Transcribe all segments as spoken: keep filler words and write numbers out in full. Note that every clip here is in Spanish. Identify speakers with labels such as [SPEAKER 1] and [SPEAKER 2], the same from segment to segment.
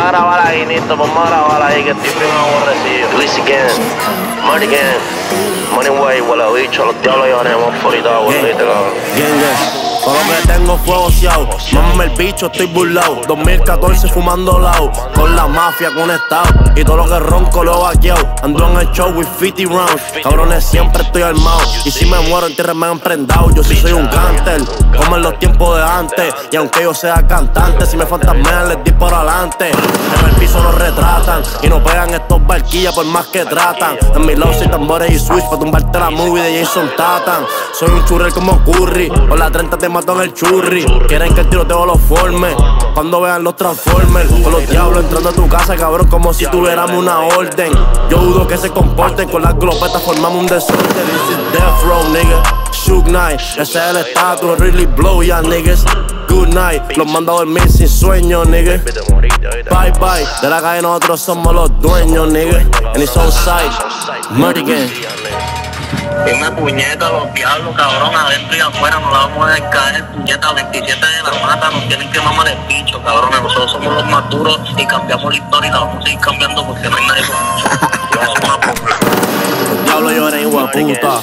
[SPEAKER 1] a grabar ahí, Nito, ponme a grabar ahí que estoy bien aborrecido. Lizzy Gang, Marty Gang, Money Way, huele bicho, los diablos llevaremos forita, huele bicho, cabrón.
[SPEAKER 2] Gang, gang. Todo lo que tengo fue oceado. Mámame el bicho, estoy burlao. dos mil catorce fumando lao. Con la mafia conectado. Y todo lo que ronco lo he vaqueado. Ando en el show with fifty rounds. Cabrones, siempre estoy armado. Y si me muero en tierra me han prendado. Yo sí soy un gánster, como en los tiempos de antes. Y aunque yo sea cantante, si me fantasmean les di por adelante. En el piso nos retratan y no pegan estos barquillas por más que tratan. En mi lado soy tambores y switch para tumbarte la movie de Jason Tatum. Soy un churrel como Curry. Por la treinta te mato en el churri. Quieren que el tiroteo los forme. Cuando vean los Transformers. Con los diablos entrando a tu casa, cabrón, como si tuviéramos una orden. Yo dudo que se comporten. Con las glopetas formamos un desorden. This is Death Row, nigga. Shook Knight, ese es el estatus. Really blow ya, niggas. Good night, los mando a dormir sin sueño, nigga. Bye bye, de la calle nosotros somos los dueños, nigga. And it's on site, Marty Gang.
[SPEAKER 3] Dime puñeta, los diablos, cabrón, adentro y afuera nos la vamos a dejar caer, puñeta, veintisiete de la mata, nos tienen que mamar el bicho, cabrón, nosotros somos los más duros y cambiamos la historia y la vamos a seguir cambiando porque no hay nadie con
[SPEAKER 2] Los diablos lloran igual puta.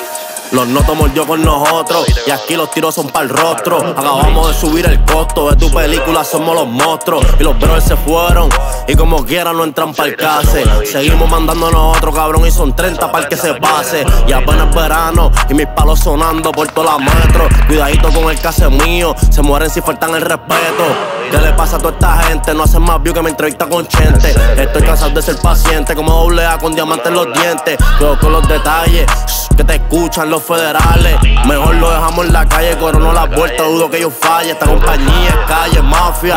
[SPEAKER 2] Los no tomo yo con nosotros y aquí los tiros son pa'l rostro. Acabamos de subir el costo de tu película, somos los monstruos. Y los brothers se fueron y como quiera no entran pa'l case. Seguimos mandándonos otro cabrón y son treinta pa'l que se pase. Y apenas verano y mis palos sonando por toda la metro. Cuidadito con el case mío, se mueren si faltan el respeto. ¿Qué le pasa a toda esta gente? No hacen más view que me entrevista con Chente. Estoy cansado de ser paciente como doble A con diamantes en los dientes. Juego con los detalles que te escuchan los federales. Mejor lo dejamos en la calle, corono la vuelta, dudo que yo falle. Esta compañía es calle, mafia,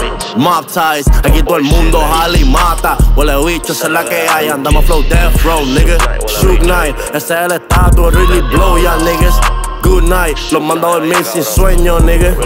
[SPEAKER 2] mob ties. Aquí todo el mundo jala y mata. Huele bicho, esa es la que hay. Andamos flow death row, nigga. Shook Knight, ese es el estatus. Really blow ya, niggas. Good night, los mando a dormir sin sueño, nigga.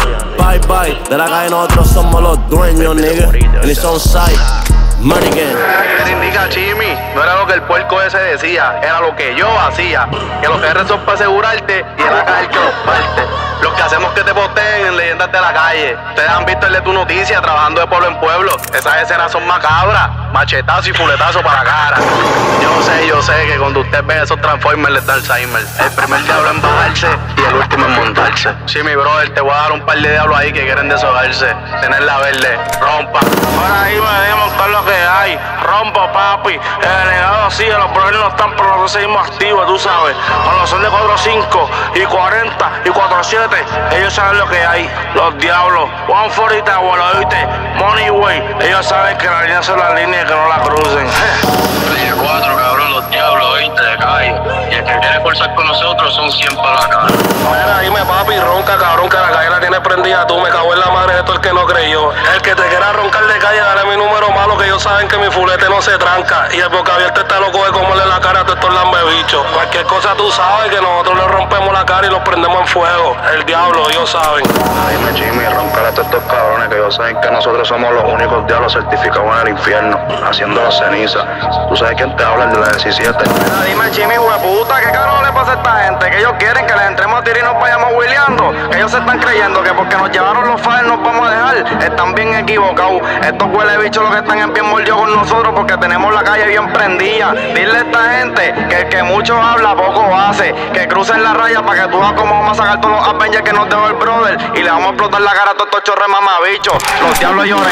[SPEAKER 2] Bye bye, de la calle nosotros somos los dueños, nigga. And it's on site, Marty Gang.
[SPEAKER 1] ¿Qué te indica Chimi? No era lo que el puerco ese decía, era lo que yo hacía. Que los R son para asegurarte y era acá el que los parte. Los que hacemos que te posteen en leyendas de la calle. Ustedes han visto el de Tu Noticia trabajando de pueblo en pueblo. Esas escenas son macabras, machetazo y fuletazo para la cara. Yo sé, yo sé que cuando usted ve esos Transformers les da Alzheimer. El primer diablo en bajarse y el último en montarse. Sí, mi brother, te voy a dar un par de diablos ahí que quieren deshogarse. Tener la verde, rompa.
[SPEAKER 4] Ahora ahí me demos con lo que hay. Rompo, papi. El negado sí, los brothers no están, pero nosotros seguimos activos, tú sabes. Cuando son de cuatro cinco y cuarenta y cuatro siete, ellos saben lo que hay. Los diablos. One cuarenta, abuelo, ¿viste? Money Way. Ellos saben que la línea son las líneas que no la crucen.
[SPEAKER 3] tres cuatro, cabrón, los diablos, ¿viste? De calle. Y el que quiere forzar con nosotros son cien para la cara.
[SPEAKER 4] Mira, dime, papi, ronca, cabrón, que la calle la tiene prendida. Tú me cago en la madre de todo el que no creyó. El que te quiera roncar de calle, dale mi número malo, que ellos saben que mi fulete no se tranca. Y el boca abierta está loco de comerle la cara a todos estos lambebichos. Cualquier cosa tú sabes que nosotros le rompemos la cara y los prendemos en fuego. El diablo, ellos saben.
[SPEAKER 1] Dime, Jimmy, roncale a todos estos cabrones que ellos saben que nosotros somos los únicos diablos certificados en el infierno, haciendo las cenizas. ¿Tú sabes quién te habla? El de la diecisiete.
[SPEAKER 4] Mira, dime, Jimmy, hueputa, ¿qué carajo le pasa a esta gente? Que ellos quieren que les entremos a tirar y nos vayamos wheeleando. Que ellos se están creyendo que porque nos llevaron los fires nos vamos a dejar. Están bien equivocados. Estos huele bichos lo que están es bien mordidos con nosotros porque tenemos la calle bien prendida. Dile a esta gente que el que mucho habla, poco hace. Que crucen la raya para que tú veas cómo vamos a sacar todos los Avengers que nos dejó el brother. Y le vamos a explotar la cara a todos estos chorres mamabichos. Los diablos lloren.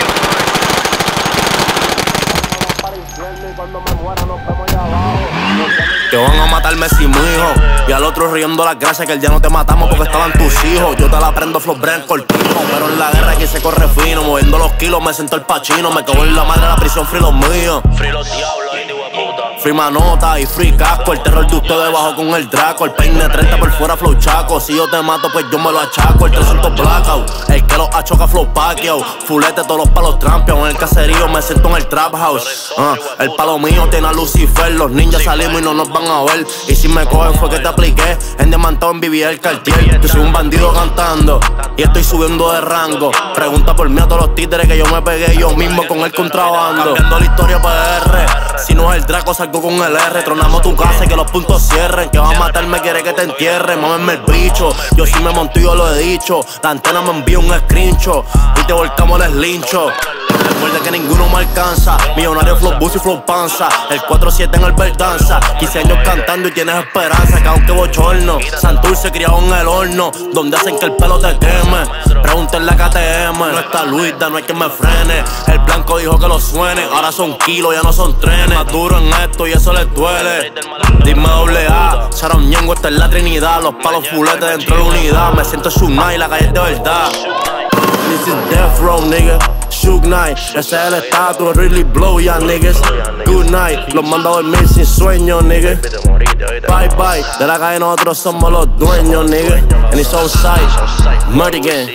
[SPEAKER 2] Que van a matarme sin mi hijo. Y al otro riendo las gracias que el día no te matamos porque estaban tus hijos. Yo te la prendo flow brand cortino, pero en la guerra aquí se corre fino. Moviendo los kilos me siento el pachino. Me cago en la madre de la prisión, free los míos.
[SPEAKER 1] Free los diablos, ahí, puta.
[SPEAKER 2] Free manota y free casco. El terror de ustedes bajo con el Draco. El peine treinta por fuera flow chaco. Si yo te mato pues yo me lo achaco. El trescientos blackout, el que los achoca flow paqueado. Fulete todos los palos trampeados. En el caserío me siento en el trap house. uh, El palo mío tiene a Lucifer. Los ninjas salimos y no nos van a ver. Y si me cogen fue que te apliqué. En diamantado en Vivier el Cartier. Yo soy un bandido cantando y estoy subiendo de rango. Pregunta por mí a todos los títeres que yo me pegué yo mismo con el contrabando. Cambiando la historia P R. Si no es el Draco salgo con el R. Tronamos tu casa y que los puntos cierren. Que va a matarme quiere que te entierren. Mámenme el bicho. Yo sí me monto y yo lo he dicho. La antena me envía un screenshot y te volcamos el lincho. Recuerda que ninguno me alcanza. Millonario, flow, bus y flow panza. El cuatro siete en el Verdanza. quince años cantando y tienes esperanza. Que aunque bochorno. Santurce criado en el horno, donde hacen que el pelo te queme. Pregúntenle a K T M. No está Luisda, no hay quien me frene. El blanco dijo que lo suene. Ahora son kilos, ya no son trenes. Más duro en esto y eso les duele. Dime doble A. Sharon Ñengo, esta es la Trinidad. Los palos fuletes dentro de la unidad. Me siento Shunai, la calle es de verdad. This is Death Row, nigga. Shook Knight, ese es el estatus, really blow ya, niggas. Good night, los mando a dormir sin sueño, nigga. Bye bye, de la calle nosotros somos los dueños, nigga. And it's on site, Murdy Gang.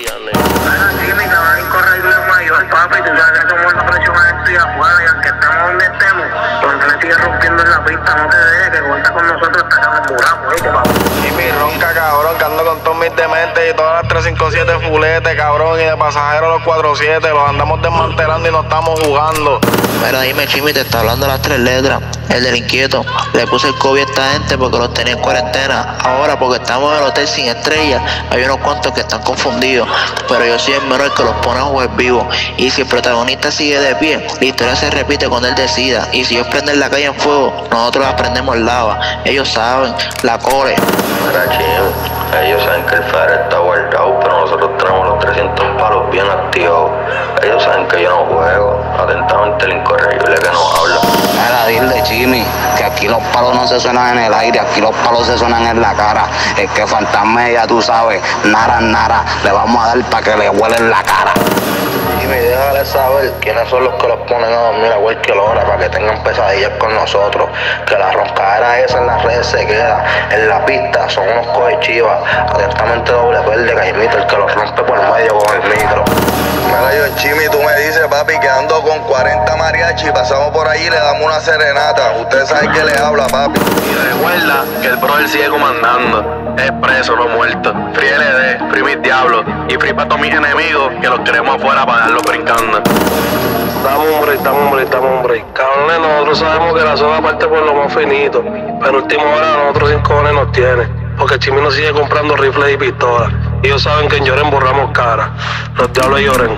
[SPEAKER 3] Papi, tú sabes que somos la presión adentro y afuera, y aunque estamos donde estemos, cuando le sigue rompiendo en la pista, no te dejes, que cuenta con nosotros hasta que nos muramos, ¿viste, papi?
[SPEAKER 4] Y mi ronca, cabrón, que ando con todos mis dementes y todas las tres cinco siete fuletes, cabrón, y de pasajeros los cuatro siete, los andamos desmantelando y no estamos jugando.
[SPEAKER 3] Mira, dime, Chimi, te está hablando las tres letras, el del inquieto. Le puse el COVID a esta gente porque los tenía en cuarentena. Ahora, porque estamos en el hotel sin estrellas, hay unos cuantos que están confundidos, pero yo soy el menor que los pone a jugar vivo. Y si el protagonista sigue de pie, la historia se repite cuando él decida. Y si ellos prenden la calle en fuego, nosotros la prendemos en lava. Ellos saben, la core.
[SPEAKER 5] Mira, Chim, ellos saben que el Fire está guardado, pero nosotros tenemos los trescientos palos bien activados. Ellos saben que yo no juego. Atentamente el incorregible que nos habla.
[SPEAKER 6] Mira, dile, Jimmy, que aquí los palos no se suenan en el aire, aquí los palos se suenan en la cara. Es que fantasma, ya tú sabes, nara, nara, le vamos a dar para que le huelen la cara.
[SPEAKER 5] Jimmy, déjale saber quiénes son los que los ponen a dormir a cualquier hora para que tengan pesadillas con nosotros. Que la roncadera esa en las redes se queda. En la pista son unos cohechivas. Atentamente doble verde, Caimito, el que los rompe por medio con el micro.
[SPEAKER 4] Mira, yo, Chimi, tú me dices, papi, que ando con cuarenta mariachi, pasamos por allí y le damos una serenata. Ustedes saben que le habla, papi.
[SPEAKER 1] Y recuerda que el brother sigue comandando. Es preso, no muerto. Free L D, Free mis diablos y free para todos mis enemigos que los queremos afuera para darlos brincando.
[SPEAKER 7] Dame un break, dame un break, dame un break. Cabrones, nosotros sabemos que la zona parte por lo más finito, pero última hora nosotros sin cojones nos tiene. Porque Chimi nos sigue comprando rifles y pistolas. Y ellos saben que en Lloren borramos cara. Los diablos lloren.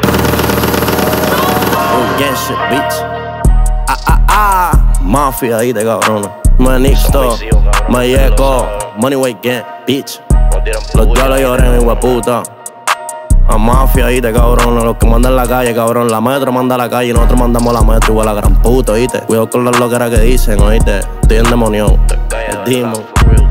[SPEAKER 2] Oh, yeah, shit, bitch. Ah, ah, ah. Mafia ahí de cabrona. Manixto, Mayeco, Moneyway Gang, bitch. Los diablos lloren, hijo de puta. A mafia ahí de cabrón, los que mandan la calle, cabrón. La metro manda a la calle y nosotros mandamos la metro igual a la gran puta, oíste. Cuidado con las loqueras que dicen, oíste. Estoy endemoniado. El demon.